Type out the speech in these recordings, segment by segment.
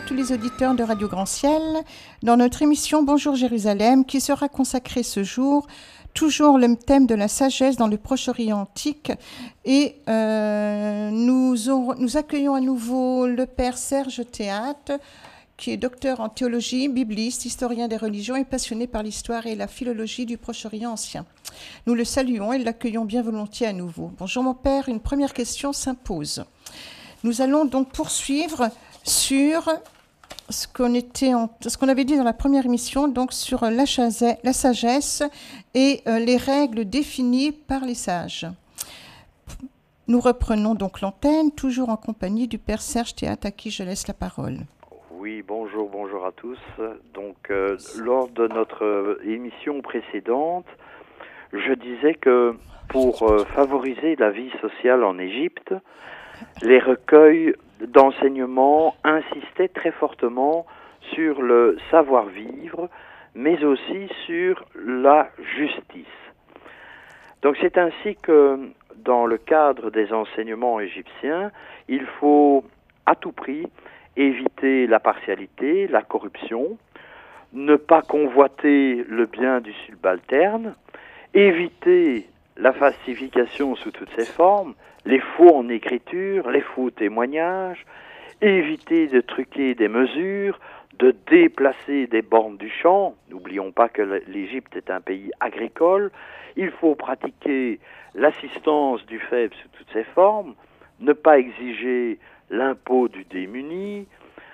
tous les auditeurs de Radio Grand Ciel dans notre émission Bonjour Jérusalem qui sera consacrée ce jour, toujours le thème de la sagesse dans le Proche-Orient antique. Et nous accueillons à nouveau le Père Serge Théat, qui est docteur en théologie, bibliste, historien des religions et passionné par l'histoire et la philologie du Proche-Orient ancien. Nous le saluons et l'accueillons bien volontiers à nouveau. Bonjour mon Père, une première question s'impose. Nous allons donc poursuivre sur ce qu'on avait dit dans la première émission, donc sur la sagesse et les règles définies par les sages. Nous reprenons donc l'antenne, toujours en compagnie du Père Serge Théat, à qui je laisse la parole. Oui, bonjour à tous. Donc, lors de notre émission précédente, je disais que pour favoriser la vie sociale en Égypte, les recueils d'enseignements insistaient très fortement sur le savoir-vivre, mais aussi sur la justice. Donc c'est ainsi que, dans le cadre des enseignements égyptiens, il faut à tout prix éviter la partialité, la corruption, ne pas convoiter le bien du subalterne, éviter la falsification sous toutes ses formes, les faux en écriture, les faux témoignages, éviter de truquer des mesures, de déplacer des bornes du champ. N'oublions pas que l'Égypte est un pays agricole. Il faut pratiquer l'assistance du faible sous toutes ses formes, ne pas exiger l'impôt du démuni,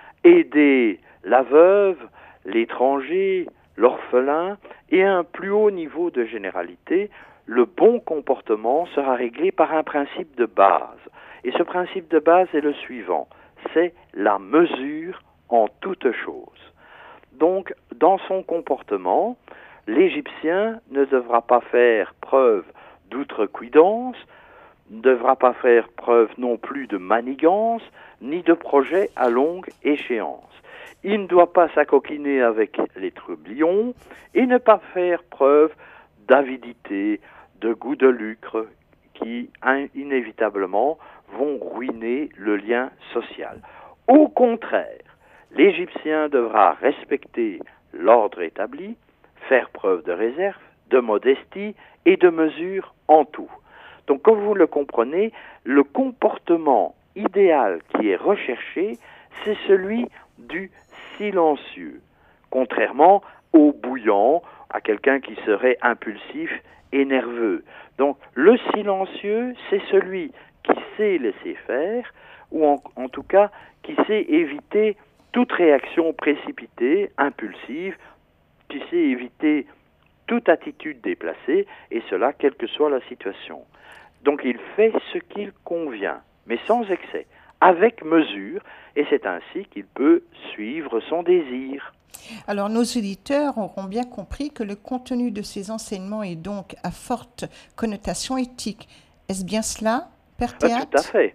aider la veuve, l'étranger, l'orphelin, et à un plus haut niveau de généralité, le bon comportement sera réglé par un principe de base. Et ce principe de base est le suivant, c'est la mesure en toute chose. Donc, dans son comportement, l'Égyptien ne devra pas faire preuve d'outrecuidance, ne devra pas faire preuve non plus de manigance, ni de projet à longue échéance. Il ne doit pas s'acoquiner avec les trublions et ne pas faire preuve d'avidité, de goût de lucre qui, inévitablement, vont ruiner le lien social. Au contraire, l'Égyptien devra respecter l'ordre établi, faire preuve de réserve, de modestie et de mesure en tout. Donc, comme vous le comprenez, le comportement idéal qui est recherché, c'est celui du silencieux, contrairement au bouillant, à quelqu'un qui serait impulsif et nerveux. Donc, le silencieux, c'est celui qui sait laisser faire, ou en tout cas, qui sait éviter toute réaction précipitée, impulsive, qui sait éviter toute attitude déplacée, et cela, quelle que soit la situation. Donc, il fait ce qu'il convient, mais sans excès, avec mesure, et c'est ainsi qu'il peut suivre son désir. Alors, nos auditeurs auront bien compris que le contenu de ces enseignements est donc à forte connotation éthique. Est-ce bien cela, Père Théat ? Tout à fait.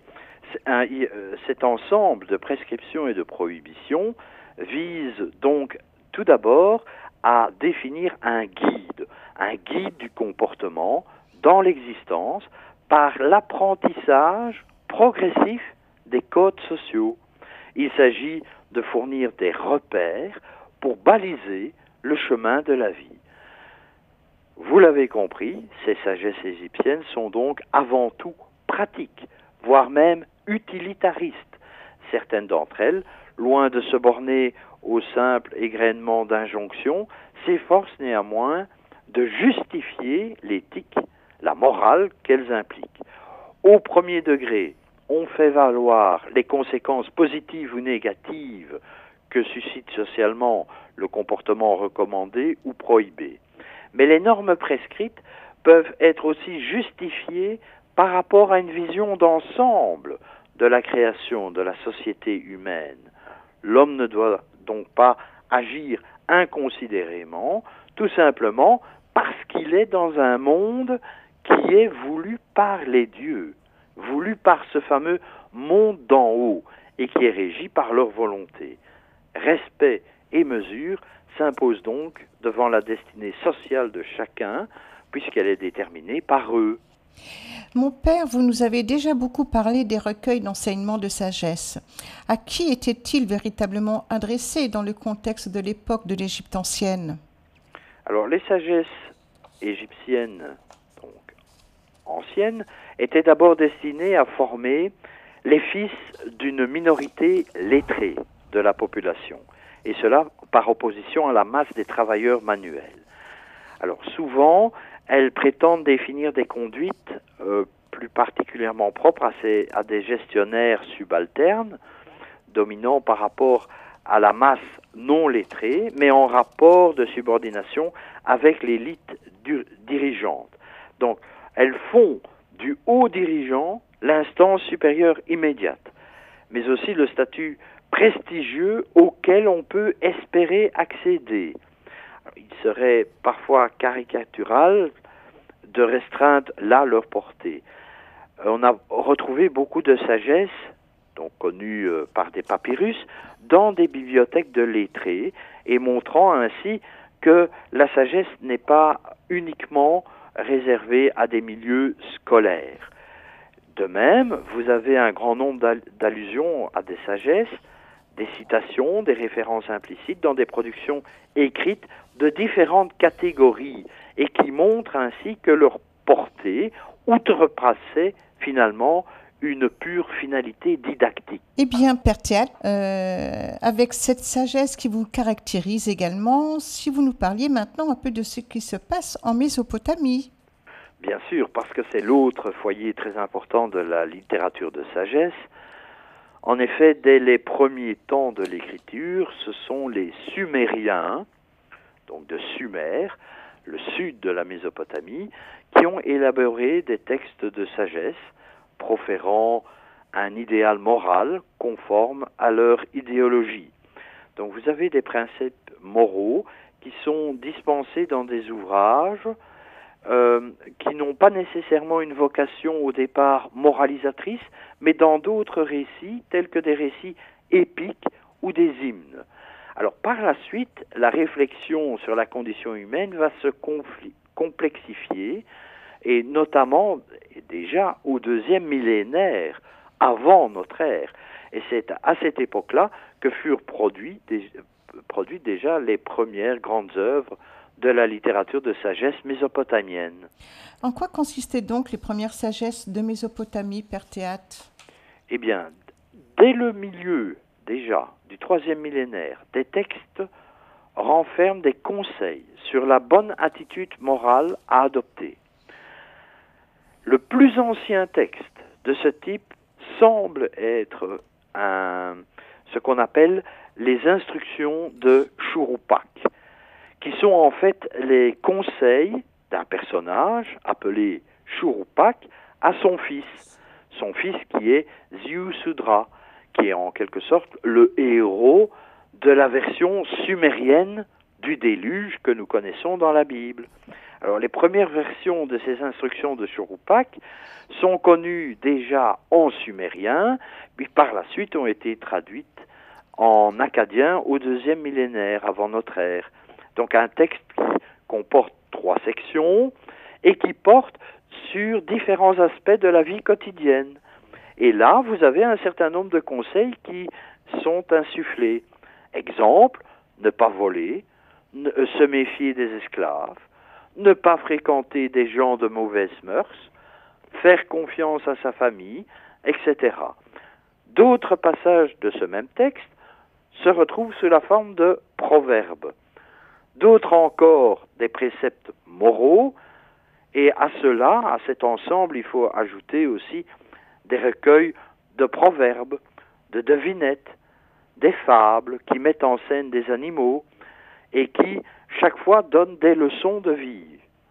Cet ensemble de prescriptions et de prohibitions vise donc tout d'abord à définir un guide du comportement dans l'existence par l'apprentissage progressif des codes sociaux. Il s'agit de fournir des repères pour baliser le chemin de la vie. Vous l'avez compris, ces sagesses égyptiennes sont donc avant tout pratiques, voire même utilitaristes. Certaines d'entre elles, loin de se borner au simple égrainement d'injonctions, s'efforcent néanmoins de justifier l'éthique, la morale qu'elles impliquent. Au premier degré, on fait valoir les conséquences positives ou négatives que suscite socialement le comportement recommandé ou prohibé. Mais les normes prescrites peuvent être aussi justifiées par rapport à une vision d'ensemble de la création de la société humaine. L'homme ne doit donc pas agir inconsidérément, tout simplement parce qu'il est dans un monde qui est voulu par les dieux, voulu par ce fameux monde d'en haut et qui est régi par leur volonté. Respect et mesure s'imposent donc devant la destinée sociale de chacun, puisqu'elle est déterminée par eux. Mon père, vous nous avez déjà beaucoup parlé des recueils d'enseignements de sagesse. À qui étaient-ils véritablement adressés dans le contexte de l'époque de l'Égypte ancienne? Alors, les sagesses égyptiennes, donc anciennes, étaient d'abord destinées à former les fils d'une minorité lettrée de la population, et cela par opposition à la masse des travailleurs manuels. Alors souvent, elles prétendent définir des conduites plus particulièrement propres à des gestionnaires subalternes, dominant par rapport à la masse non lettrée, mais en rapport de subordination avec l'élite dirigeante. Donc, elles font du haut dirigeant l'instance supérieure immédiate, mais aussi le statut prestigieux auquel on peut espérer accéder. Alors, il serait parfois caricatural de restreindre là leur portée. On a retrouvé beaucoup de sagesse, donc connue par des papyrus, dans des bibliothèques de lettrés, et montrant ainsi que la sagesse n'est pas uniquement réservée à des milieux scolaires. De même, vous avez un grand nombre d'allusions à des sagesses, des citations, des références implicites dans des productions écrites de différentes catégories et qui montrent ainsi que leur portée outrepassait finalement une pure finalité didactique. Eh bien, Père Théâtre, avec cette sagesse qui vous caractérise également, si vous nous parliez maintenant un peu de ce qui se passe en Mésopotamie. Bien sûr, parce que c'est l'autre foyer très important de la littérature de sagesse. En effet, dès les premiers temps de l'écriture, ce sont les Sumériens, donc de Sumer, le sud de la Mésopotamie, qui ont élaboré des textes de sagesse, proférant un idéal moral conforme à leur idéologie. Donc vous avez des principes moraux qui sont dispensés dans des ouvrages qui n'ont pas nécessairement une vocation au départ moralisatrice, mais dans d'autres récits, tels que des récits épiques ou des hymnes. Alors par la suite, la réflexion sur la condition humaine va se complexifier, et notamment déjà au deuxième millénaire avant notre ère. Et c'est à cette époque-là que furent produites déjà les premières grandes œuvres de la littérature de sagesse mésopotamienne. En quoi consistaient donc les premières sagesses de Mésopotamie, Père Théâtre? Eh bien, dès le milieu, déjà, du troisième millénaire, des textes renferment des conseils sur la bonne attitude morale à adopter. Le plus ancien texte de ce type semble être ce qu'on appelle les instructions de Chouroupak, qui sont en fait les conseils d'un personnage appelé Chouroupak à son fils qui est Ziusudra, qui est en quelque sorte le héros de la version sumérienne du déluge que nous connaissons dans la Bible. Alors les premières versions de ces instructions de Chouroupak sont connues déjà en sumérien, puis par la suite ont été traduites en akkadien au deuxième millénaire avant notre ère. Donc un texte qui comporte 3 sections et qui porte sur différents aspects de la vie quotidienne. Et là, vous avez un certain nombre de conseils qui sont insufflés. Exemple, ne pas voler, se méfier des esclaves, ne pas fréquenter des gens de mauvaises mœurs, faire confiance à sa famille, etc. D'autres passages de ce même texte se retrouvent sous la forme de proverbes. D'autres encore des préceptes moraux, et à cela, à cet ensemble, il faut ajouter aussi des recueils de proverbes, de devinettes, des fables qui mettent en scène des animaux et qui, chaque fois, donnent des leçons de vie.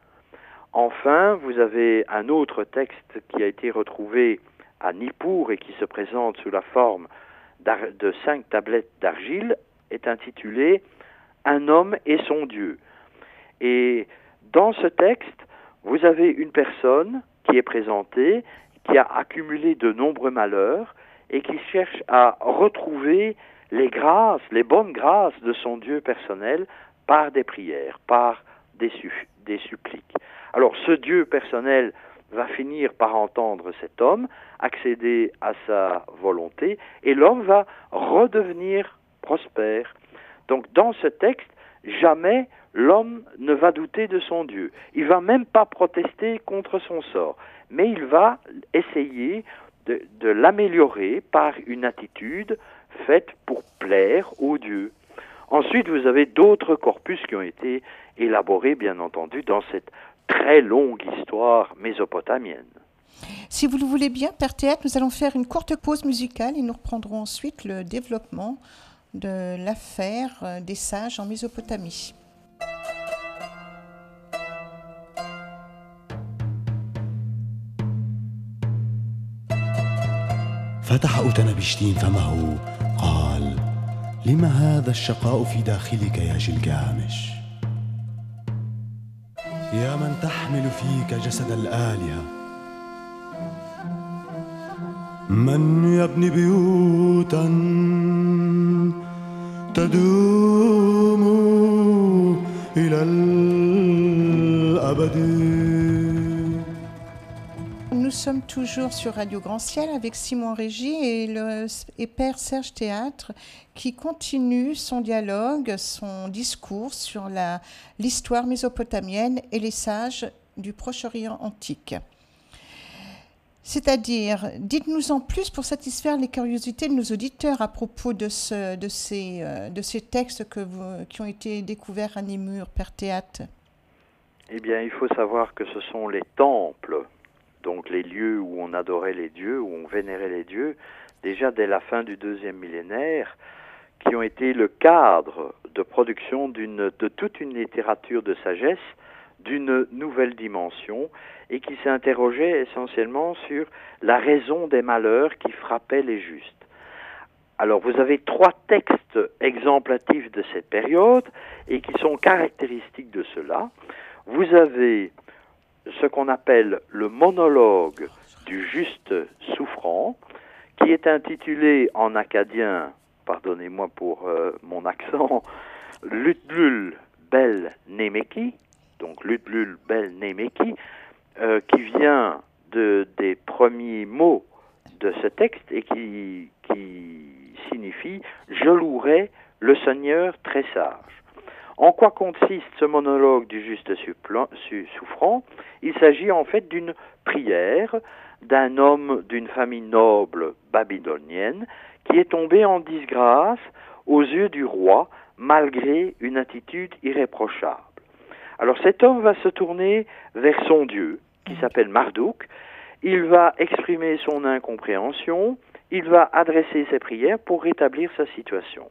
Enfin, vous avez un autre texte qui a été retrouvé à Nippur et qui se présente sous la forme de 5 tablettes d'argile, est intitulé « Un homme et son Dieu ». Et dans ce texte, vous avez une personne qui est présentée, qui a accumulé de nombreux malheurs et qui cherche à retrouver les grâces, les bonnes grâces de son Dieu personnel par des prières, par des suppliques. Alors ce Dieu personnel va finir par entendre cet homme, accéder à sa volonté, et l'homme va redevenir prospère. Donc dans ce texte, jamais l'homme ne va douter de son Dieu. Il va même pas protester contre son sort, mais il va essayer de l'améliorer par une attitude faite pour plaire au Dieu. Ensuite, vous avez d'autres corpus qui ont été élaborés, bien entendu, dans cette très longue histoire mésopotamienne. Si vous le voulez bien, Père Théâtre, nous allons faire une courte pause musicale et nous reprendrons ensuite le développement de l'affaire des sages en Mésopotamie. فتح أوتنبشتين فمه قال لم هذا الشقاء في داخلك يا جلجامش يا من تحمل فيك جسد الآلهة من يبني بيوتا تدوم إلى الأبد. Nous sommes toujours sur Radio Grand Ciel avec Simon Régis et Père Serge Théâtre qui continue son dialogue, son discours sur l'histoire mésopotamienne et les sages du Proche-Orient antique. C'est-à-dire, dites-nous en plus pour satisfaire les curiosités de nos auditeurs à propos de ces textes qui ont été découverts à Némur, Père Théâtre. Eh bien, il faut savoir que ce sont les temples, donc les lieux où on adorait les dieux, où on vénérait les dieux, déjà dès la fin du 2e millénaire, qui ont été le cadre de production de toute une littérature de sagesse, d'une nouvelle dimension, et qui s'interrogeait essentiellement sur la raison des malheurs qui frappaient les justes. Alors, vous avez 3 textes exemplatifs de cette période, et qui sont caractéristiques de cela. Vous avez ce qu'on appelle le monologue du juste souffrant, qui est intitulé en akkadien, pardonnez-moi pour mon accent, Lutlul Bel Nemeki, donc Lutlul Bel Nemeki, qui vient des premiers mots de ce texte et qui signifie « Je louerai le Seigneur très sage ». En quoi consiste ce monologue du juste souffrant? Il s'agit en fait d'une prière d'un homme d'une famille noble babylonienne qui est tombé en disgrâce aux yeux du roi malgré une attitude irréprochable. Alors cet homme va se tourner vers son Dieu qui s'appelle Marduk, il va exprimer son incompréhension, il va adresser ses prières pour rétablir sa situation.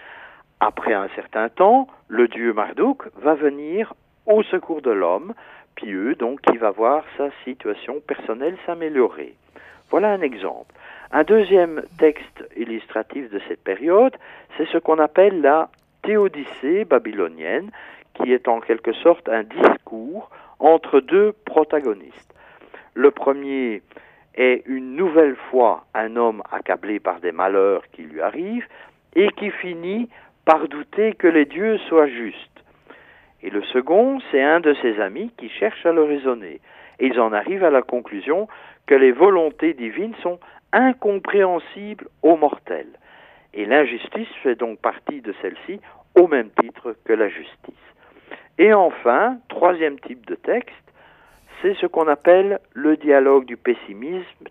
Après un certain temps, le dieu Marduk va venir au secours de l'homme pieux, donc qui va voir sa situation personnelle s'améliorer. Voilà un exemple. Un deuxième texte illustratif de cette période, c'est ce qu'on appelle la Théodicée babylonienne, qui est en quelque sorte un discours entre 2 protagonistes. Le premier est une nouvelle fois un homme accablé par des malheurs qui lui arrivent et qui finit par douter que les dieux soient justes. Et le second, c'est un de ses amis qui cherche à le raisonner. Et ils en arrivent à la conclusion que les volontés divines sont incompréhensibles aux mortels. Et l'injustice fait donc partie de celle-ci au même titre que la justice. Et enfin, 3e type de texte, c'est ce qu'on appelle le dialogue du pessimisme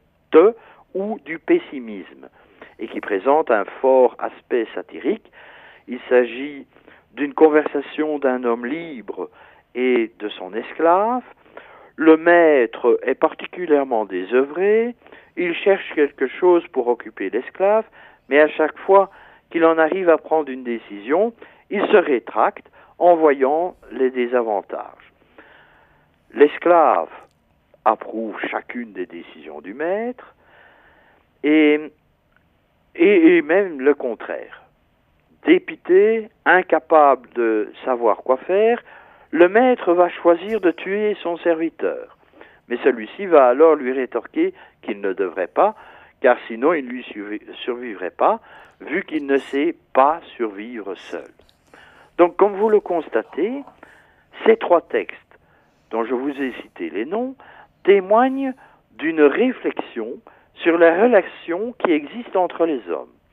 ou du pessimisme, et qui présente un fort aspect satirique. Il s'agit d'une conversation d'un homme libre et de son esclave. Le maître est particulièrement désœuvré, il cherche quelque chose pour occuper l'esclave, mais à chaque fois qu'il en arrive à prendre une décision, il se rétracte en voyant les désavantages. L'esclave approuve chacune des décisions du maître et même le contraire. Dépité, incapable de savoir quoi faire, le maître va choisir de tuer son serviteur. Mais celui-ci va alors lui rétorquer qu'il ne devrait pas, car sinon il ne lui survivrait pas, vu qu'il ne sait pas survivre seul. Donc, comme vous le constatez, ces 3 textes, dont je vous ai cité les noms, témoignent d'une réflexion sur la relation qui existe entre les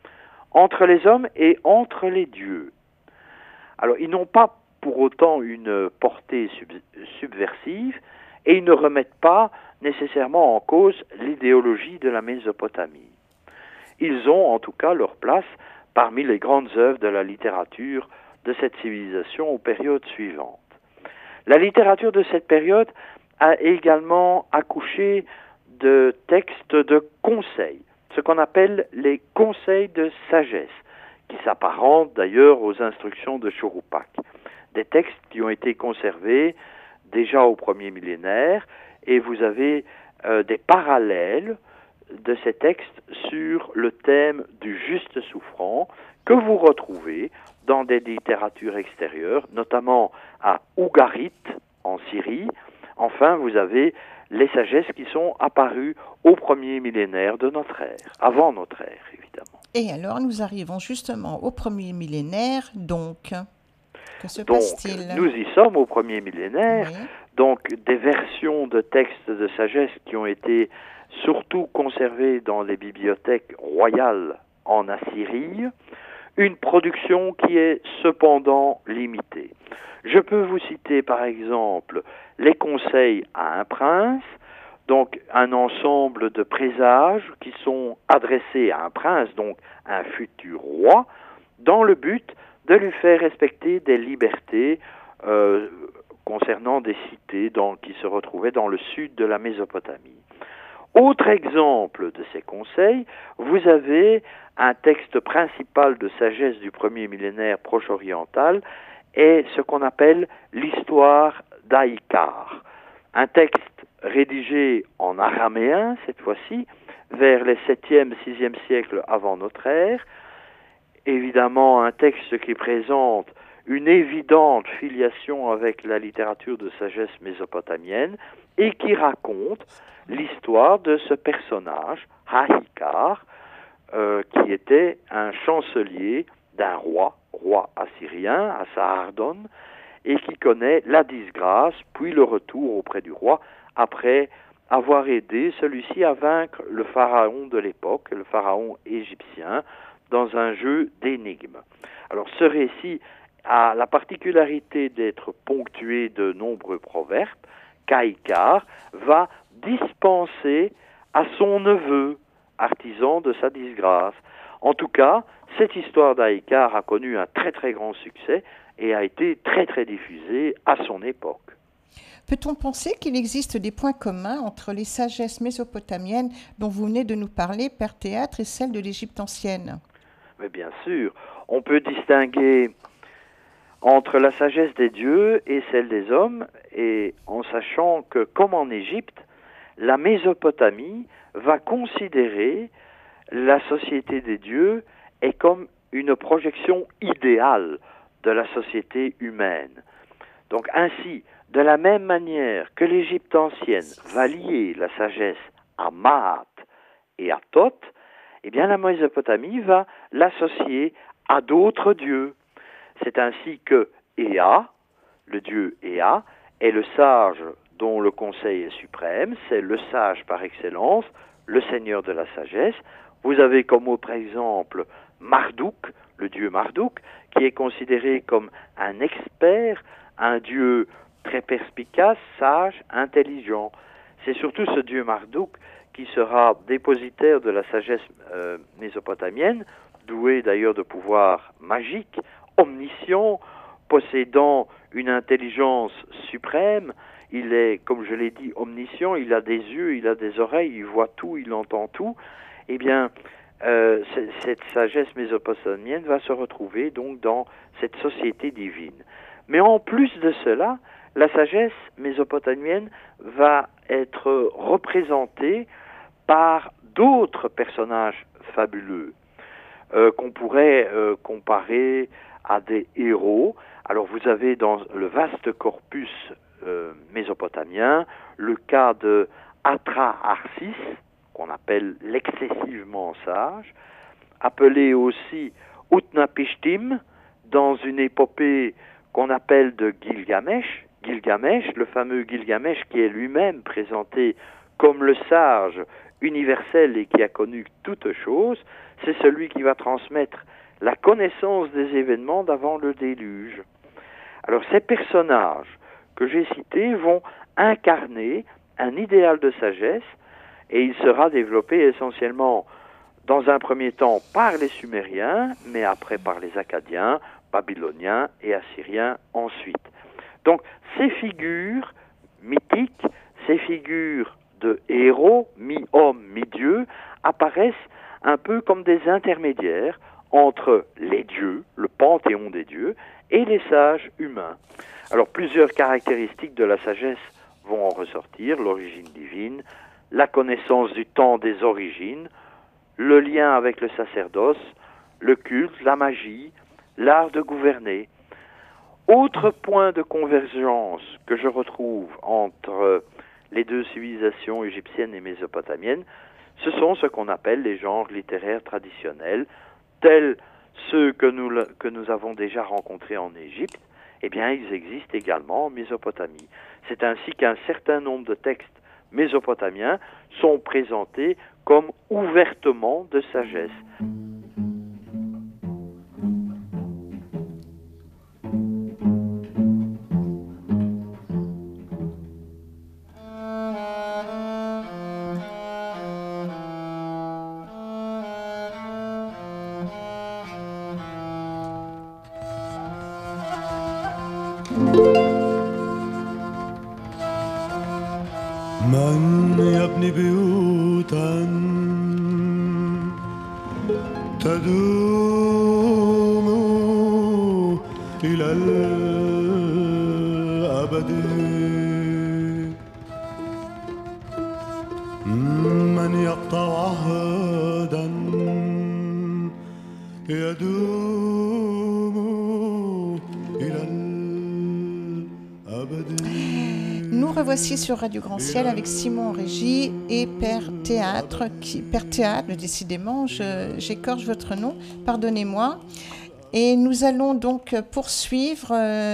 hommes et entre les dieux. Alors, ils n'ont pas pour autant une portée subversive et ils ne remettent pas nécessairement en cause l'idéologie de la Mésopotamie. Ils ont en tout cas leur place parmi les grandes œuvres de la littérature de cette civilisation aux périodes suivantes. La littérature de cette période a également accouché de textes de conseils, ce qu'on appelle les conseils de sagesse, qui s'apparentent d'ailleurs aux instructions de Chouroupak. Des textes qui ont été conservés déjà au premier millénaire, et vous avez des parallèles de ces textes sur le thème du juste souffrant que vous retrouvez dans des littératures extérieures, notamment à Ougarit en Syrie. Enfin, vous avez les sagesses qui sont apparues au premier millénaire de notre ère, avant notre ère, évidemment. Et alors, nous arrivons justement au premier millénaire, donc, que se passe-t-il ? Nous y sommes au premier millénaire, Oui. donc des versions de textes de sagesse qui ont été surtout conservées dans les bibliothèques royales en Assyrie, une production qui est cependant limitée. Je peux vous citer par exemple les conseils à un prince, donc un ensemble de présages qui sont adressés à un prince, donc un futur roi, dans le but de lui faire respecter des libertés concernant des cités qui se retrouvaient dans le sud de la Mésopotamie. Autre exemple de ces conseils, vous avez un texte principal de sagesse du premier millénaire proche-oriental et ce qu'on appelle l'histoire d'Aïkar, un texte rédigé en araméen cette fois-ci, vers les 7e, 6e siècles avant notre ère, évidemment un texte qui présente une évidente filiation avec la littérature de sagesse mésopotamienne et qui raconte l'histoire de ce personnage, Ahikar, qui était un chancelier d'un roi assyrien, à Saardon, et qui connaît la disgrâce, puis le retour auprès du roi, après avoir aidé celui-ci à vaincre le pharaon de l'époque, le pharaon égyptien, dans un jeu d'énigmes. Alors ce récit a la particularité d'être ponctué de nombreux proverbes qu'Aïkar va dispenser à son neveu, artisan de sa disgrâce. En tout cas, cette histoire d'Aïkar a connu un très très grand succès et a été très très diffusée à son époque. Peut-on penser qu'il existe des points communs entre les sagesses mésopotamiennes dont vous venez de nous parler, Père Théâtre, et celles de l'Égypte ancienne ? Mais bien sûr, on peut distinguer entre la sagesse des dieux et celle des hommes, et en sachant que, comme en Égypte, la Mésopotamie va considérer la société des dieux est comme une projection idéale de la société humaine. Donc ainsi, de la même manière que l'Égypte ancienne va lier la sagesse à Maat et à Thoth, eh bien la Mésopotamie va l'associer à d'autres dieux. C'est ainsi que Ea, le dieu Ea, est le sage dont le conseil est suprême, c'est le sage par excellence, le seigneur de la sagesse. Vous avez comme autre exemple Marduk, le dieu Marduk, qui est considéré comme un expert, un dieu très perspicace, sage, intelligent. C'est surtout ce dieu Marduk qui sera dépositaire de la sagesse mésopotamienne, doué d'ailleurs de pouvoirs magiques, omniscient, possédant une intelligence suprême. Il est, comme je l'ai dit, omniscient, il a des yeux, il a des oreilles, il voit tout, il entend tout. Eh bien, cette sagesse mésopotamienne va se retrouver donc dans cette société divine. Mais en plus de cela, la sagesse mésopotamienne va être représentée par d'autres personnages fabuleux qu'on pourrait comparer à des héros. Alors vous avez dans le vaste corpus mésopotamien le cas de Atrahasis, qu'on appelle l'excessivement sage, appelé aussi Utnapishtim, dans une épopée qu'on appelle de Gilgamesh, Gilgamesh, le fameux Gilgamesh qui est lui-même présenté comme le sage universel et qui a connu toutes choses, c'est celui qui va transmettre la connaissance des événements d'avant le déluge. Alors ces personnages que j'ai cités vont incarner un idéal de sagesse et il sera développé essentiellement dans un premier temps par les Sumériens, mais après par les Akkadiens, Babyloniens et Assyriens ensuite. Donc ces figures mythiques, ces figures de héros, mi-homme, mi-dieu, apparaissent un peu comme des intermédiaires entre les dieux, le panthéon des dieux, et les sages humains. Alors plusieurs caractéristiques de la sagesse vont en ressortir, l'origine divine, la connaissance du temps des origines, le lien avec le sacerdoce, le culte, la magie, l'art de gouverner. Autre point de convergence que je retrouve entre les deux civilisations égyptiennes et mésopotamiennes, ce sont ce qu'on appelle les genres littéraires traditionnels, tels ceux que nous avons déjà rencontrés en Égypte. Eh bien, ils existent également en Mésopotamie. C'est ainsi qu'un certain nombre de textes mésopotamiens sont présentés comme ouvertement de sagesse. من يبني بيوتا تدوم إلى الأبد من يقطع عهدا يدوم إلى الأبد. Nous revoici sur Radio Grand Ciel avec Simon en régie et Père Théâtre, Père Théâtre, décidément, j'écorche votre nom, pardonnez-moi. Et nous allons donc poursuivre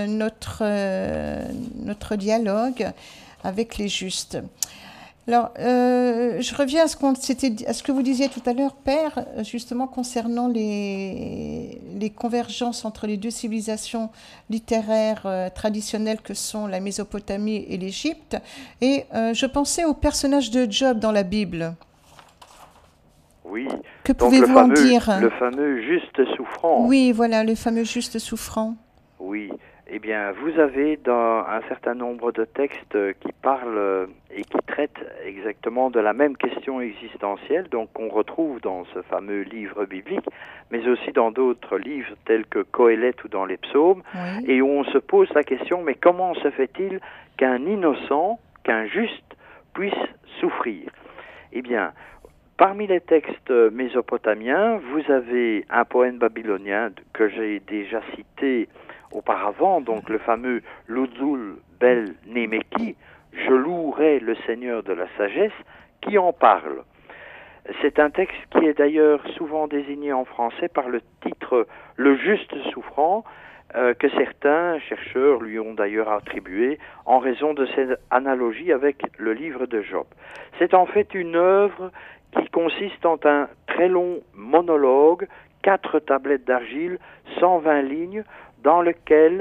notre dialogue avec les justes. Alors, je reviens à ce que vous disiez tout à l'heure, Père, justement concernant les convergences entre les deux civilisations littéraires traditionnelles que sont la Mésopotamie et l'Égypte. Et je pensais au personnage de Job dans la Bible. Oui. Que pouvez-vous en dire? Le fameux juste souffrant. Oui, voilà, le fameux juste souffrant. Oui. Eh bien, vous avez dans un certain nombre de textes qui parlent et qui traitent exactement de la même question existentielle, donc qu'on retrouve dans ce fameux livre biblique, mais aussi dans d'autres livres tels que Coëlette ou dans les psaumes, oui. Et où on se pose la question, mais comment se fait-il qu'un innocent, qu'un juste puisse souffrir? Eh bien, parmi les textes mésopotamiens, vous avez un poème babylonien que j'ai déjà cité auparavant, donc le fameux Ludzul Bel Nemeki, je louerai le Seigneur de la sagesse, qui en parle. C'est un texte qui est d'ailleurs souvent désigné en français par le titre Le juste souffrant, que certains chercheurs lui ont d'ailleurs attribué en raison de cette analogie avec le livre de Job. C'est en fait une œuvre qui consiste en un très long monologue, 4 tablettes d'argile, 120 lignes, dans lesquelles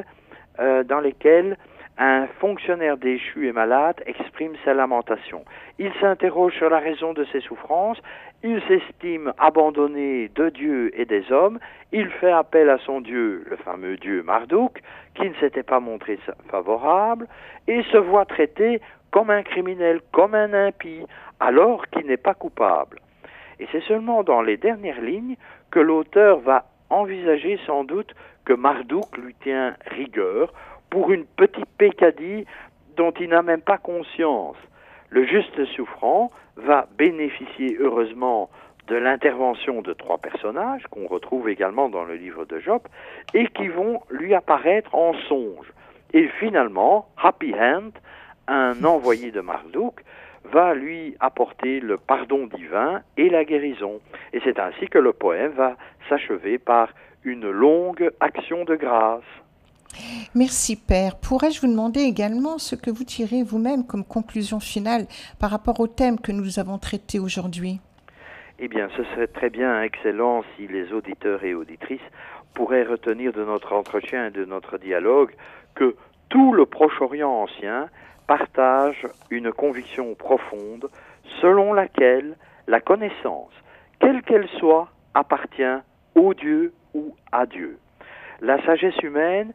un fonctionnaire déchu et malade exprime sa lamentation. Il s'interroge sur la raison de ses souffrances, il s'estime abandonné de Dieu et des hommes, il fait appel à son Dieu, le fameux Dieu Marduk, qui ne s'était pas montré favorable, et se voit traité comme un criminel, comme un impie, alors qu'il n'est pas coupable. Et c'est seulement dans les dernières lignes que l'auteur va envisager sans doute que Marduk lui tient rigueur pour une petite peccadille dont il n'a même pas conscience. Le juste souffrant va bénéficier heureusement de l'intervention de 3 personnages qu'on retrouve également dans le livre de Job et qui vont lui apparaître en songe. Et finalement, Happy Hand, un envoyé de Marduk, va lui apporter le pardon divin et la guérison. Et c'est ainsi que le poème va s'achever par une longue action de grâce. Merci Père. Pourrais-je vous demander également ce que vous tirez vous-même comme conclusion finale par rapport au thème que nous avons traité aujourd'hui? Eh bien, ce serait très bien, excellent, si les auditeurs et auditrices pourraient retenir de notre entretien et de notre dialogue que tout le Proche-Orient ancien partage une conviction profonde selon laquelle la connaissance, quelle qu'elle soit, appartient au Dieu ou à Dieu. La sagesse humaine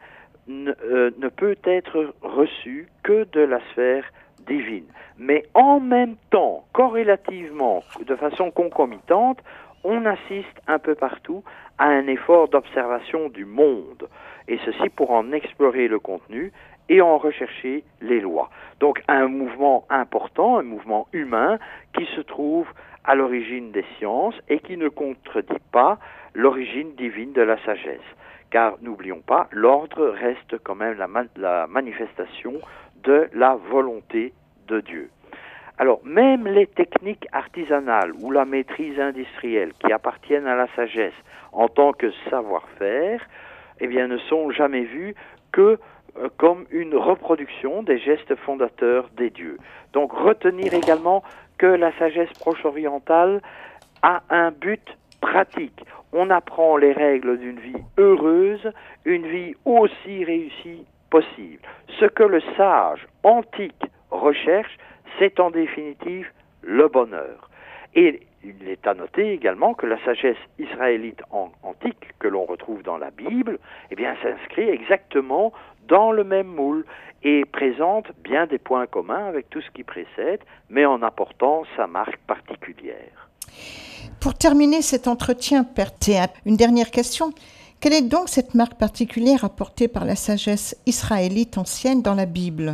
ne peut être reçue que de la sphère divine. Mais en même temps, corrélativement, de façon concomitante, on assiste un peu partout à un effort d'observation du monde, et ceci pour en explorer le contenu et en rechercher les lois. Donc un mouvement important, un mouvement humain qui se trouve à l'origine des sciences et qui ne contredit pas l'origine divine de la sagesse. Car n'oublions pas, l'ordre reste quand même la manifestation de la volonté de Dieu. Alors, même les techniques artisanales ou la maîtrise industrielle qui appartiennent à la sagesse en tant que savoir-faire, eh bien, ne sont jamais vues que comme une reproduction des gestes fondateurs des dieux. Donc, retenir également que la sagesse proche-orientale a un but pratique. On apprend les règles d'une vie heureuse, une vie aussi réussie possible. Ce que le sage antique recherche, c'est en définitive le bonheur. Et il est à noter également que la sagesse israélite antique que l'on retrouve dans la Bible, eh bien, s'inscrit exactement dans le même moule et présente bien des points communs avec tout ce qui précède, mais en apportant sa marque particulière. Pour terminer cet entretien, Père Théâtre, une dernière question. Quelle est donc cette marque particulière apportée par la sagesse israélite ancienne dans la Bible?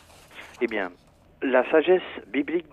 Eh bien, la sagesse biblique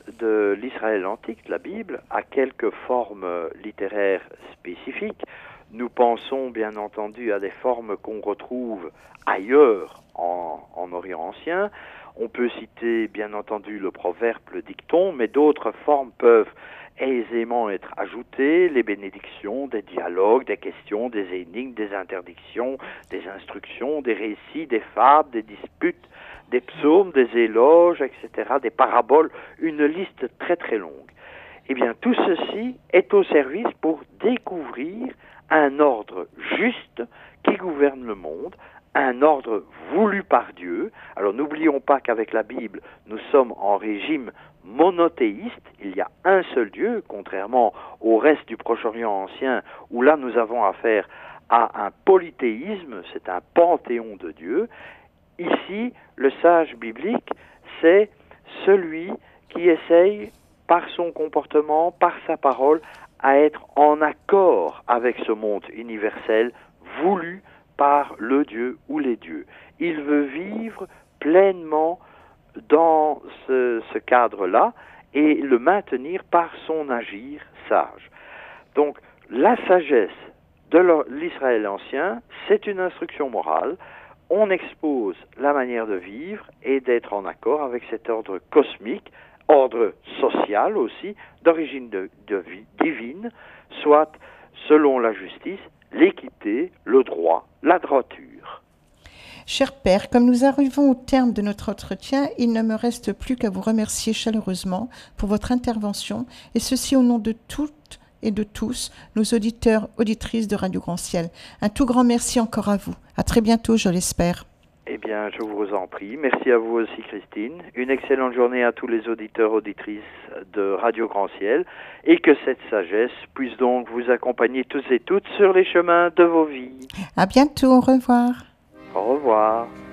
de l'Israël antique, de la Bible, a quelques formes littéraires spécifiques. Nous pensons bien entendu à des formes qu'on retrouve ailleurs en Orient ancien. On peut citer bien entendu le proverbe, le dicton, mais d'autres formes peuvent aisément être ajoutées, les bénédictions, des dialogues, des questions, des énigmes, des interdictions, des instructions, des récits, des fables, des disputes, des psaumes, des éloges, etc., des paraboles, une liste très très longue. Eh bien, tout ceci est au service pour découvrir un ordre juste qui gouverne le monde, un ordre voulu par Dieu. Alors n'oublions pas qu'avec la Bible, nous sommes en régime monothéiste, il y a un seul Dieu, contrairement au reste du Proche-Orient ancien, où là nous avons affaire à un polythéisme, c'est un panthéon de Dieu. Ici, le sage biblique, c'est celui qui essaye, par son comportement, par sa parole, à être en accord avec ce monde universel voulu par le Dieu ou les dieux. Il veut vivre pleinement dans ce cadre-là et le maintenir par son agir sage. Donc, la sagesse de l'Israël ancien, c'est une instruction morale. On expose la manière de vivre et d'être en accord avec cet ordre cosmique, ordre social aussi, d'origine divine, soit selon la justice, l'équité, le droit, la droiture. Cher Père, comme nous arrivons au terme de notre entretien, il ne me reste plus qu'à vous remercier chaleureusement pour votre intervention, et ceci au nom de toutes et de tous nos auditeurs, auditrices de Radio Grand Ciel. Un tout grand merci encore à vous. À très bientôt, je l'espère. Eh bien, je vous en prie. Merci à vous aussi, Christine. Une excellente journée à tous les auditeurs, auditrices de Radio Grand Ciel, et que cette sagesse puisse donc vous accompagner tous et toutes sur les chemins de vos vies. À bientôt, au revoir. Au revoir.